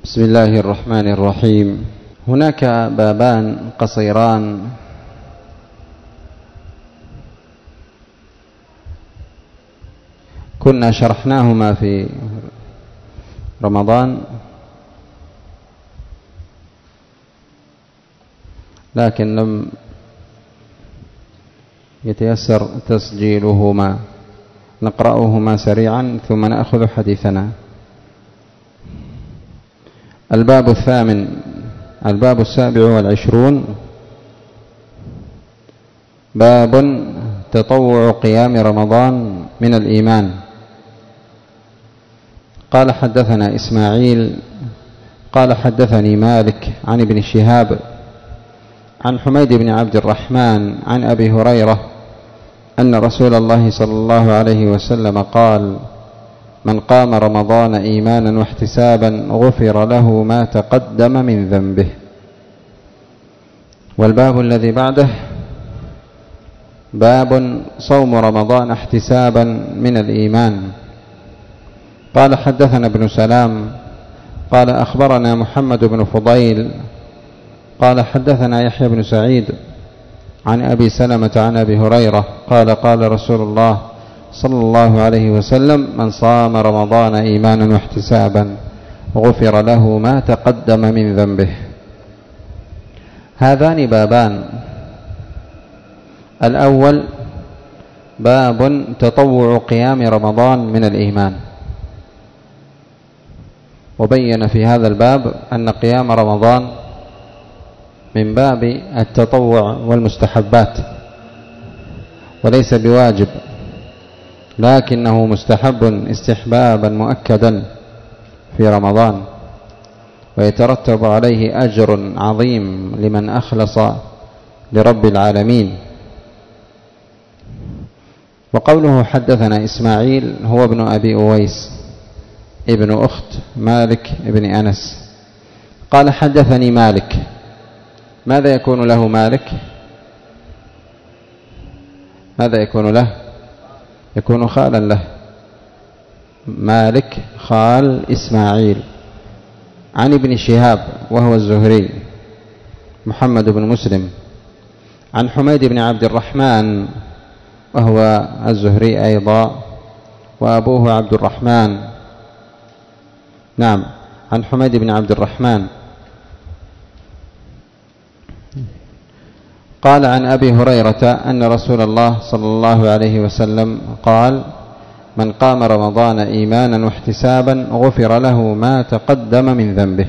بسم الله الرحمن الرحيم. هناك بابان قصيران كنا شرحناهما في رمضان، لكن لم يتيسر تسجيلهما، نقرأهما سريعا ثم نأخذ حديثنا. الباب الثامن، الباب 27، باب تطوع قيام رمضان من الإيمان. قال حدثنا إسماعيل قال حدثني مالك عن ابن شهاب عن حميد بن عبد الرحمن عن أبي هريرة أن رسول الله صلى الله عليه وسلم قال: من قام رمضان إيمانا واحتسابا غفر له ما تقدم من ذنبه. والباب الذي بعده باب صوم رمضان احتسابا من الإيمان. قال حدثنا ابن سلام قال أخبرنا محمد بن فضيل قال حدثنا يحيى بن سعيد عن أبي سلمة عن أبي هريرة قال: قال رسول الله صلى الله عليه وسلم: من صام رمضان إيمانا واحتسابا غفر له ما تقدم من ذنبه. هذان بابان، الأول باب تطوع قيام رمضان من الإيمان، وبين في هذا الباب أن قيام رمضان من باب التطوع والمستحبات، وليس بواجب، لكنه مستحب استحبابا مؤكدا في رمضان، ويترتب عليه أجر عظيم لمن أخلص لرب العالمين. وقوله حدثنا إسماعيل هو ابن أبي أويس ابن أخت مالك ابن أنس. قال حدثني مالك. ماذا يكون له مالك؟ ماذا يكون له؟ يكون خالا له. مالك خال إسماعيل. عن ابن شهاب وهو الزهري محمد بن مسلم. عن حميد بن عبد الرحمن وهو الزهري أيضا، وأبوه عبد الرحمن. نعم، عن حميد بن عبد الرحمن. قال عن أبي هريرة أن رسول الله صلى الله عليه وسلم قال: من قام رمضان إيمانا واحتسابا غفر له ما تقدم من ذنبه.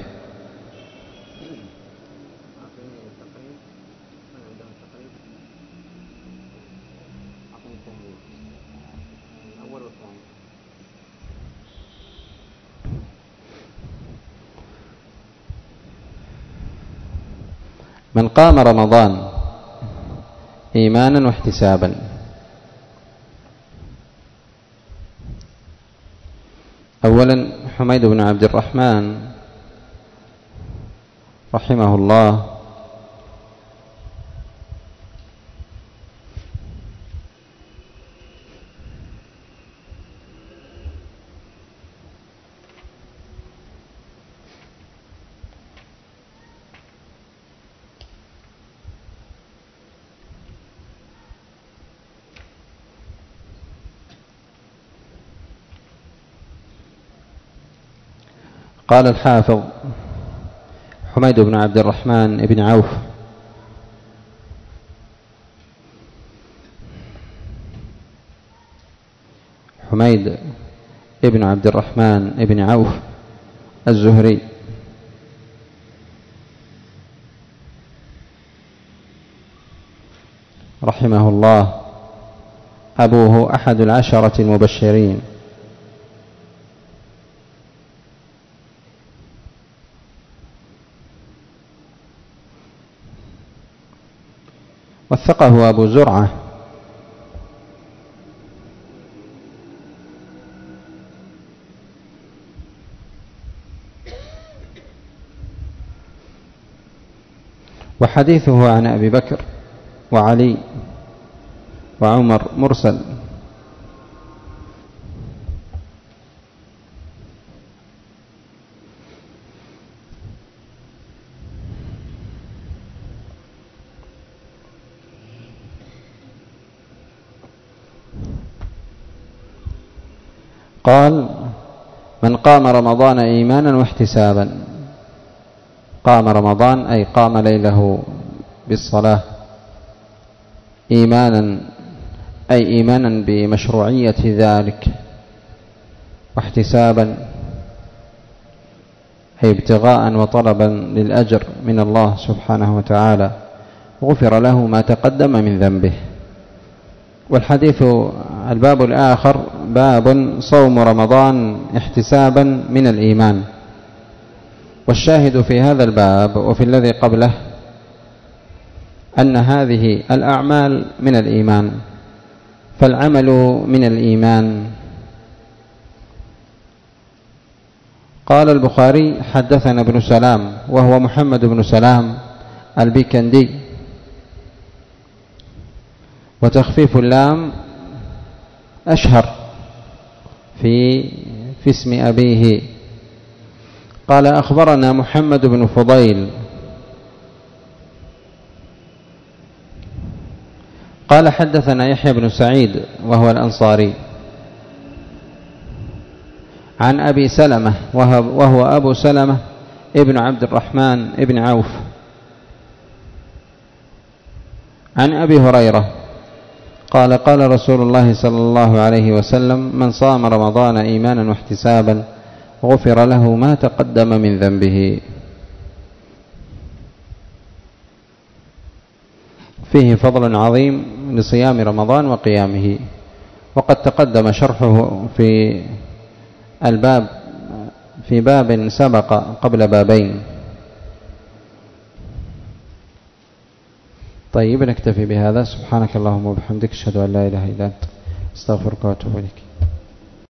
من قام رمضان إيمانا واحتسابا. أولا حميد بن عبد الرحمن رحمه الله قال الحافظ حميد بن عبد الرحمن بن عوف حميد بن عبد الرحمن بن عوف الزهري رحمه الله، أبوه أحد العشرة المبشرين، وثقه أبو زرعة. وحديثه عن أبي بكر وعلي وعمر مرسل. قال: من قام رمضان إيمانا واحتسابا. قام رمضان أي قام ليله بالصلاة، إيمانا أي إيمانا بمشروعية ذلك، واحتسابا أي ابتغاء وطلبا للأجر من الله سبحانه وتعالى، غفر له ما تقدم من ذنبه. والحديث الباب الآخر باب صوم رمضان احتسابا من الإيمان. والشاهد في هذا الباب وفي الذي قبله أن هذه الأعمال من الإيمان، فالعمل من الإيمان. قال البخاري: حدثنا ابن سلام، وهو محمد بن سلام البيكندي، وتخفيف اللام أشهر في اسم أبيه. قال: أخبرنا محمد بن فضيل قال: حدثنا يحيى بن سعيد وهو الأنصاري عن أبي سلمة وهو أبو سلمة ابن عبد الرحمن ابن عوف عن أبي هريرة قال: قال رسول الله صلى الله عليه وسلم: من صام رمضان إيمانا واحتسابا غفر له ما تقدم من ذنبه. فيه فضل عظيم لصيام رمضان وقيامه، وقد تقدم شرحه في الباب في باب سبق قبل بابين. طيب، نكتفي بهذا. سبحانك اللهم وبحمدك، أشهد أن لا إله إلا أنت، أستغفرك وأتوب إليك.